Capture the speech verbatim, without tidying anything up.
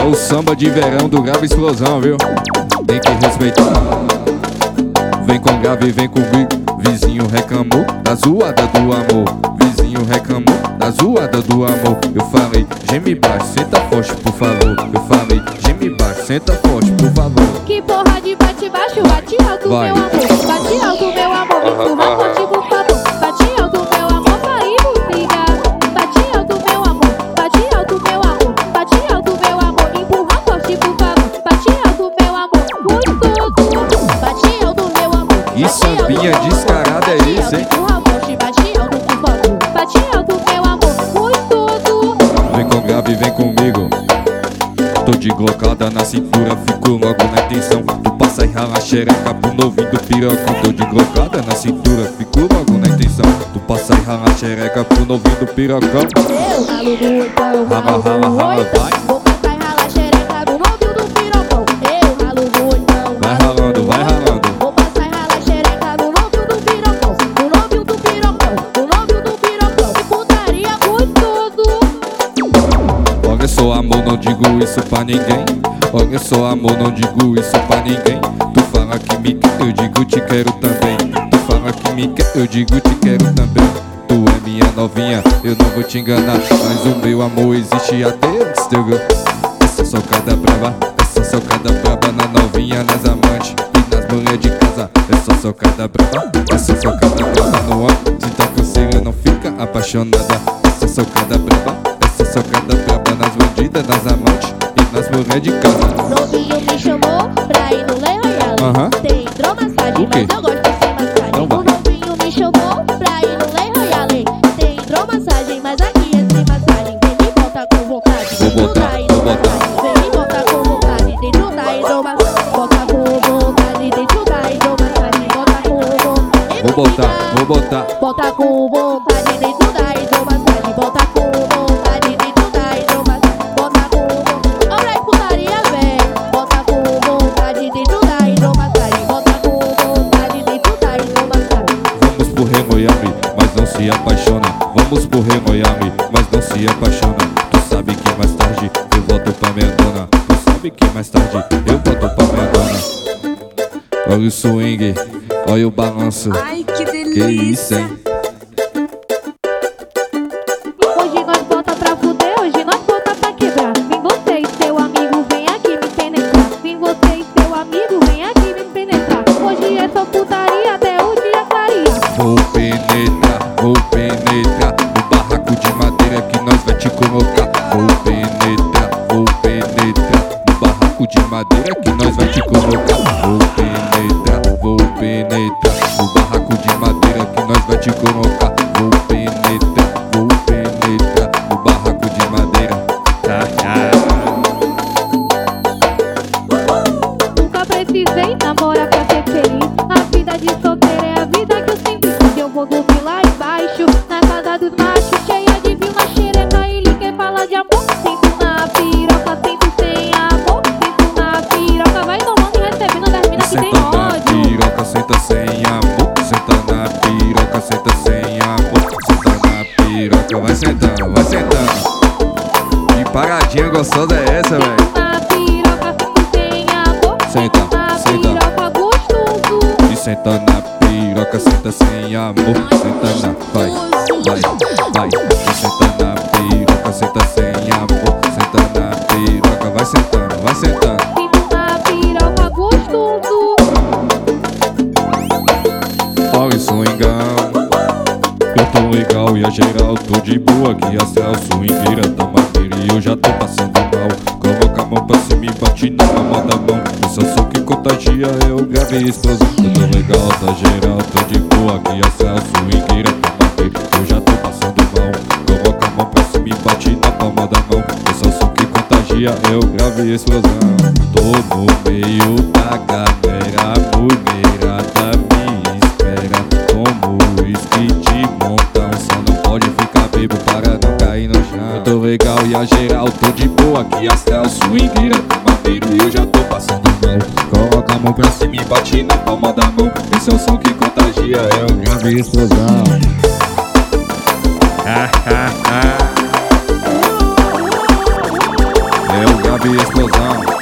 É o samba de verão do Grave Explosão, viu? Tem que respeitar. Vem com grave, vem comigo. Vizinho reclamou da zoada do amor. Vizinho reclamou da zoada do amor. Eu falei, geme baixo, senta forte, por favor. Eu falei, geme baixo, senta forte, por favor. Que porra de bate baixo, bate alto, Vai. meu amor. Bate alto, meu amor, me empurra forte, por favor. Bate alto, meu amor, saímos brigar. Bate alto, meu amor, bate alto, meu amor. Bate alto, meu amor, empurra forte, por favor. Bate alto, meu amor, gostoso. Bate alto, meu amor. Que sambinha descarada é esse, hein? Empurra forte, bate alto, por favor. Bate alto, meu amor, gostoso. Vem com grave, vem comigo. Tô de glocada na cintura, fico logo na intenção. Tu passa e rala a xereca pro novinho do pirocão. Tô de glocada na cintura, fico logo na intenção. Tu passa e rala a xereca pro novinho do pirocão. Eu ralo no oitão, Rala, rala, rala, vai. vou passar e ralar xereca no novinho do pirocão. Eu ralo no oitão, Vai ralando, vai ralando. vou passar e ralar xereca no novinho do pirocão. No novinho do pirocão, no novinho do pirocão. Que putaria gostoso. Olha só amor, não digo isso pra ninguém. Olha só amor, não digo isso pra ninguém. Tu fala que me quer, eu digo te quero também. Tu fala que me quer, eu digo te quero também. Tu é minha novinha, eu não vou te enganar. Mas o meu amor existe até antes de eu go- Essa socada brava, essa socada brava na novinha, nas amantes e nas mulheres de casa. Essa socada brava, essa socada brava no homem. Se tá com você, não fica apaixonada. Essa socada brava, essa socada brava nas bandidas, nas amantes e nas mulheres de casa. Novinho me chamou pra ir no Le Royale. Aham. Tem hidromassagem, O quê? mas eu gosto de ser massagem. Então vai. O novinho me chamou pra ir no Le Royale. Tem hidromassagem, mas aqui é sem massagem. Vem me botar com vontade. Vou dentro botar, da vou hidromassagem. Vem me botar com vontade dentro da hidromassagem. Bota com vontade dentro da hidromassagem. Bota com vontade. Vou botar, vou botar. Bota com vontade dentro da hidromassagem. Bota com vontade dentro da hidromassagem. Bota com vontade. Olha aí, putaria, véi. Bota com vontade dentro da hidromassagem. Bota com vontade dentro da hidromassagem. Vamos pro Remoiame, mas não se apaixona. Vamos pro Remoiame, mas não se apaixona. Tu sabe que mais tarde eu volto pra minha dona. Tu sabe que mais tarde eu volto pra minha dona. Olha o swing, olha o balanço. Ai, que delícia. Que isso, hein? Hoje nós bota pra fuder, hoje nós bota pra quebrar. Vem você e seu amigo, vem aqui me penetrar. Vem você e seu amigo, vem aqui me penetrar. Hoje é só putaria até o dia clarear. Vou penetrar, vou penetrar no barraco de madeira que nós vai te colocar. Vou penetrar, vou penetrar no barraco de madeira que nós vai te colocar. Vou penetrar, vou penetrar no barraco de madeira que nós vai te colocar. Vou penetrar, vou penetrar no barraco de madeira. Ah, ah. Nunca precisei namorar pra ser feliz. A vida de solteiro é a vida que eu sempre quis. Eu vou dormir lá embaixo, na casa dos machos, cheia de vil na xereca. Ele quer falar de amor. Sinto na piroca, sinto sem amor. Sinto na piroca, vai tomando e recebendo das minas que tem Senta na ódio. piroca, senta sem amor. Senta na piroca, senta sem amor. Senta na piroca, vai sentando, vai sentando. Que paradinha gostosa é essa, velho? Na piroca, sinto sem amor. Senta, Na senta. piroca, gostoso. E senta na piroca, senta sem amor. Senta na, vai, vai, vai. E senta na piroca, senta sem amor. Senta na piroca, vai sentando, vai sentando. Sinto na piroca, gostoso. Olha o swingão. Eu tô legal e a geral tô de boa. Que a céu swingueira tá maneira e eu já tô passando mal. Coloca a mão pra cima e bate na palma da mão. Esse é o som que contagia, eu gravei explosão. Eu tô legal, tá geral, tô de boa. Que a céu swingueira tá maneira e eu já tô passando mal. Coloca a mão pra cima e bate na palma da mão. Esse é o som que contagia, eu gravei explosão. Tô no meio da galera, a mulherada me espera. Tomo uísque de montão, só não pode ficar bebo para não cair no chão. Eu tô legal e a geral, tô de boa. Que a céu swingueira tá maneiro e eu já tô passando mal. Coloca a mão pra cima e bate na palma da mão. Esse é o som que contagia, é o grave explosão. Ah, ah, ah. É o grave explosão.